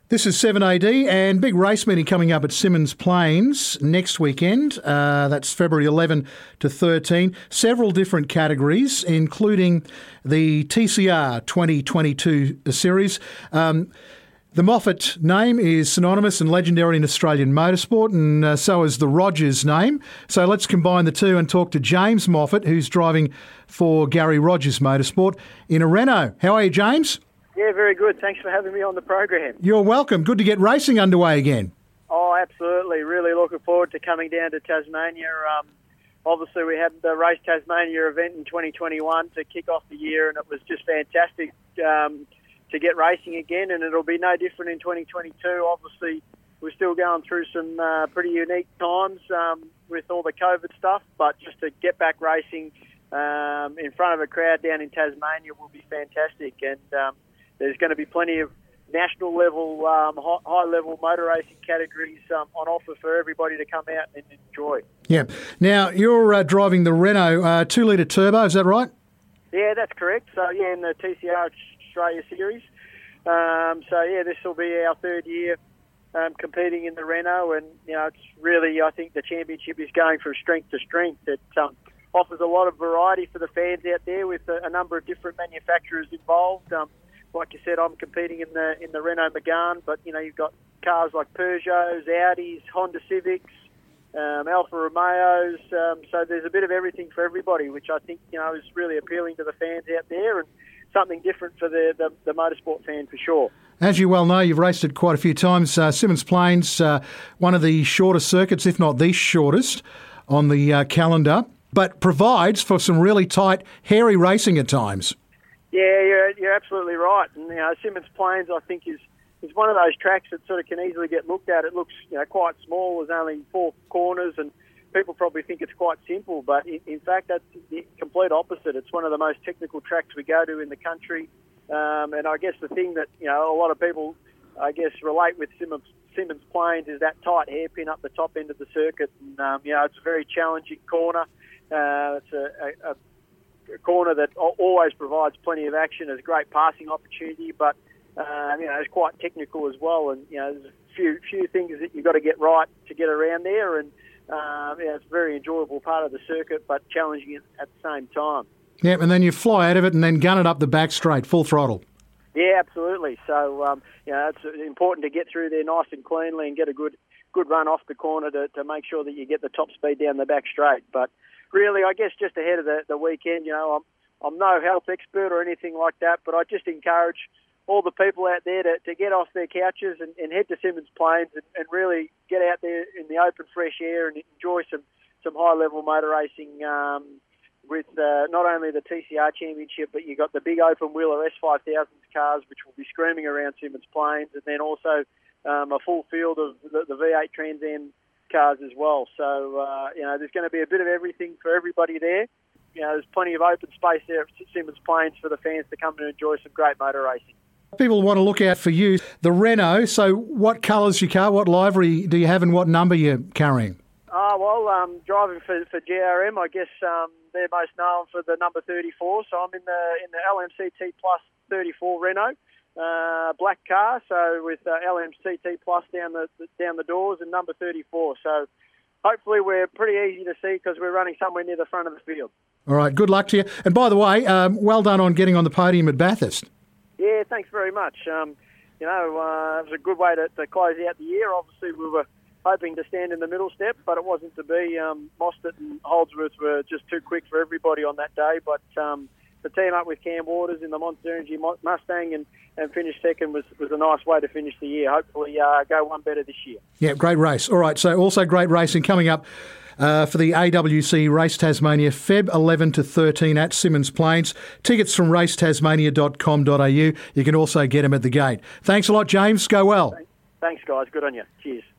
This is 7AD and big race meeting coming up at Symmons Plains next weekend. That's February 11 to 13. Several different categories, including the TCR 2022 series. The Moffat name is synonymous and legendary in Australian motorsport, and so is the Rogers name. So let's combine the two and talk to James Moffat, who's driving for Gary Rogers Motorsport in a Renault. How are you, James? Yeah, very good. Thanks for having me on the program. You're welcome. Good to get racing underway again. Oh, absolutely. Really looking forward to coming down to Tasmania. Obviously, we had the Race Tasmania event in 2021 to kick off the year, and it was just fantastic to get racing again, and it'll be no different in 2022. Obviously, we're still going through some pretty unique times with all the COVID stuff, but just to get back racing in front of a crowd down in Tasmania will be fantastic, and there's going to be plenty of national level, high level motor racing categories on offer for everybody to come out and enjoy. Yeah. Now, you're driving the Renault 2-litre turbo, is that right? Yeah, that's correct. So, yeah, in the TCR Australia Series. This will be our third year competing in the Renault, and, it's really, I think the championship is going from strength to strength. It offers a lot of variety for the fans out there with a number of different manufacturers involved. Like you said, I'm competing in the Renault Megane, but you've got cars like Peugeots, Audis, Honda Civics, Alfa Romeos. So there's a bit of everything for everybody, which I think is really appealing to the fans out there, and something different for the motorsport fan for sure. As you well know, you've raced it quite a few times. Symmons Plains, one of the shortest circuits, if not the shortest, on the calendar, but provides for some really tight, hairy racing at times. Yeah, you're absolutely right. And Symmons Plains, I think, is one of those tracks that sort of can easily get looked at. It looks quite small. There's only 4 corners, and people probably think it's quite simple. But in fact, that's the complete opposite. It's one of the most technical tracks we go to in the country. And I guess the thing that a lot of people, relate with Symmons Plains is that tight hairpin up the top end of the circuit. And it's a very challenging corner. It's a corner that always provides plenty of action. There's a great passing opportunity, but it's quite technical as well. And there's a few things that you've got to get right to get around there. And it's a very enjoyable part of the circuit, but challenging at the same time. Yeah, and then you fly out of it and then gun it up the back straight, full throttle. Yeah, absolutely. So it's important to get through there nice and cleanly and get a good run off the corner to make sure that you get the top speed down the back straight. But really, I guess just ahead of the weekend, I'm no health expert or anything like that, but I just encourage all the people out there to get off their couches and head to Symmons Plains and really get out there in the open, fresh air and enjoy some high-level motor racing with not only the TCR Championship, but you've got the big open-wheeler S5000 cars, which will be screaming around Symmons Plains, and then also a full field of the V8 Trans Am cars as well. So, there's going to be a bit of everything for everybody there. There's plenty of open space there at Symmons Plains for the fans to come and enjoy some great motor racing. People want to look out for you. The Renault, so what colour's your car, what livery do you have and what number you're carrying? Driving for GRM, I guess they're most known for the number 34, so I'm in the LMCT Plus 34 Renault. Black car, so with LMCT Plus down the doors and number 34. So hopefully we're pretty easy to see because we're running somewhere near the front of the field. All right, good luck to you. And by the way, well done on getting on the podium at Bathurst. Yeah, thanks very much. It was a good way to close out the year. Obviously, we were hoping to stand in the middle step, but it wasn't to be. Mostert and Holdsworth were just too quick for everybody on that day, but the team up with Cam Waters in the Monster Energy Mustang and finish second was a nice way to finish the year. Hopefully go one better this year. Yeah, great race. All right, so also great racing coming up for the AWC Race Tasmania, Feb 11 to 13 at Symmons Plains. Tickets from racetasmania.com.au. You can also get them at the gate. Thanks a lot, James. Go well. Thanks, guys. Good on you. Cheers.